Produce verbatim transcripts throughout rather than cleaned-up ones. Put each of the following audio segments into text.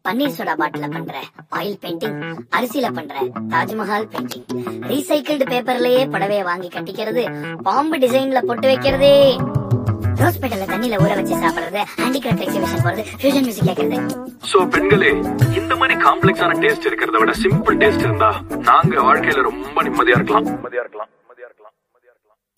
பன்னீர் soda பாட்டில பண்ற oil painting, அரிசியில பண்ற தாஜ்மஹால் பெயிண்டிங், ரீசைக்கிள்டு பேப்பர்லயே புடவைய வாங்கி கட்டிக்கிறது, பாம்பு டிசைன்ல பொட்டு வைக்கிறது, ரோஸ் பெட்டல்ல தண்ணியில ஊற வச்சு சாப்பிடுறது, ஹேண்டிகிராஃப்ட் எக்ஸிபிஷன் போறது, ஃபியூஷன் மியூசிக் கேக்குறது. சோ பெண்களே, இந்த மாதிரி காம்ப்ளெக்ஸான டேஸ்ட் இருக்கிறத விட சிம்பிள் டேஸ்ட் இருந்தா நாங்க வாழ்க்கையில ரொம்ப நிம்மதியா இருக்கலாம் நிம்மதியா இருக்கலாம் நிம்மதியா இருக்கலாம் நிம்மதியா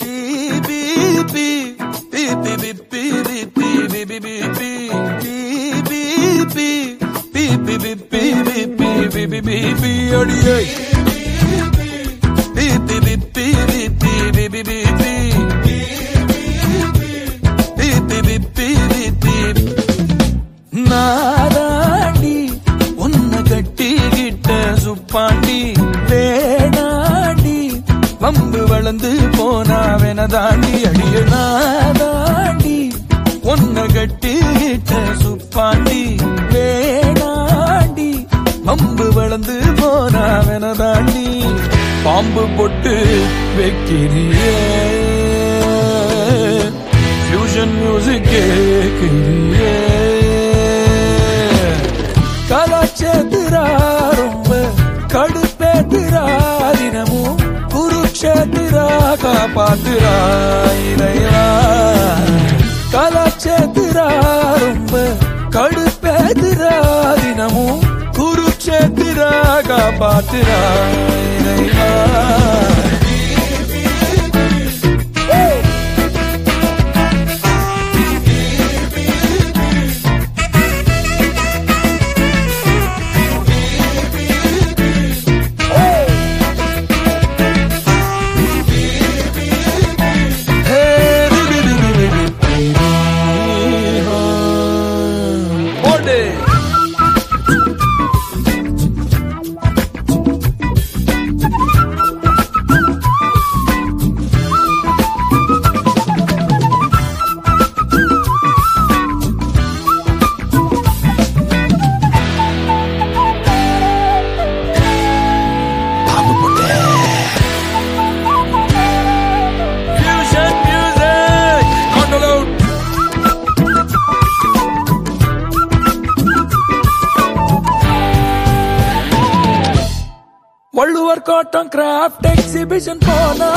நாராண்டி உன்னை கட்டிக்கிட்ட சுப்பாண்டி வேணாண்டி வம்பு வளர்ந்து போனாவென தாண்டி அடிய நாதாண்டி உன்னை கட்டிக்கிட்ட சுப்பாண்டி வேணாண்டி வம்பு வளர்ந்து போனாவென தாண்டி பாம்பு பொட்டு வைக்கிறியே ஃபியூஷன் மியூசிக் கேட்கிறியே கலாச்சேத்திரா ரொம்ப கடுப்பேத்திரா தினமும் குருக்ஷேத்திரா காப்பாத்திரா இறைவா கலாச்சேத்திரா ரொம்ப கடுப்பேத்திரா தினமும் குருக்ஷேத்திரா காப்பாத்திரா இறைவா வள்ளுவர் கோட்டம் கிராஃப்ட் எக்ஸிபிஷன் போனா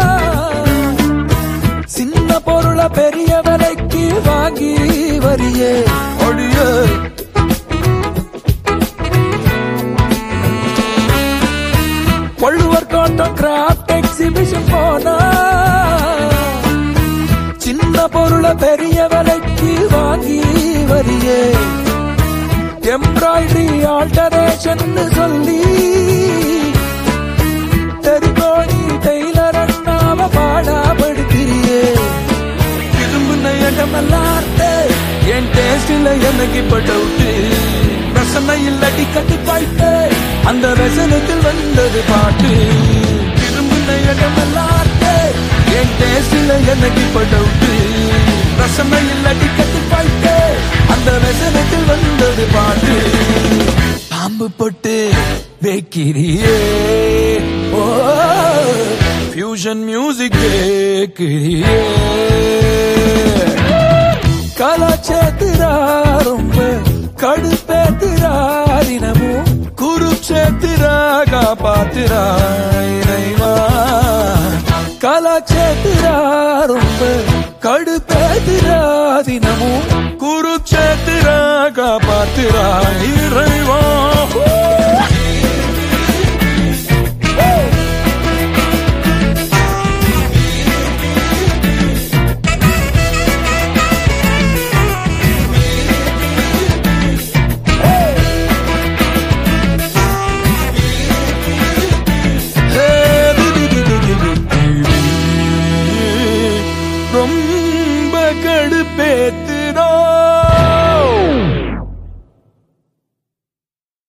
சின்ன பொருளை பெரிய விலைக்கு வாங்கி வரியே ஒடிய வள்ளுவர் கோட்டம் கிராஃப்ட் எக்ஸிபிஷன் போனா சின்ன பொருளை பெரிய விலைக்கு வாங்கி வரியே எம்ப்ராய்டரி ஆல்டரேஷன் சொல்லி தெருகோணி டெய்லர் அண்ணாவ பாடாபடுத்திரியே திரும்பின இடமெல்லார்த்தே என் டேஸ்டில் எனக்கு இப்ப டவுட்டு ரசனை இல்லடி கட்டி பாய்ட்டு அந்த ரசனத்தில் வந்தது பாட்டு திரும்பின இடமெல்லார்த்தே என் டேஸ்டில் எனக்கு இப்ப டவுட்டு ரசனை இல்லடி கட்டி பாய்ட்டு அந்த ரசனத்தில் வந்தது பாட்டு பாம்பு போட்டு வைக்கிறியே ஓ ஃபியூஷன் மியூசிக் கேட்கிறியே கலாச்சேத்திரா ரொம்ப கடுப்பேத்திரா தினமும் குருக்ஷேத்திரா காப்பாத்திரா இறைவா கலாச்சேத்திரா ரொம்ப கடுப்பேத்திரா தினமும் குருக்ஷேத்திரா காப்பாத்திரா இறைவா ரொம்ப கடுப்பேத்திரா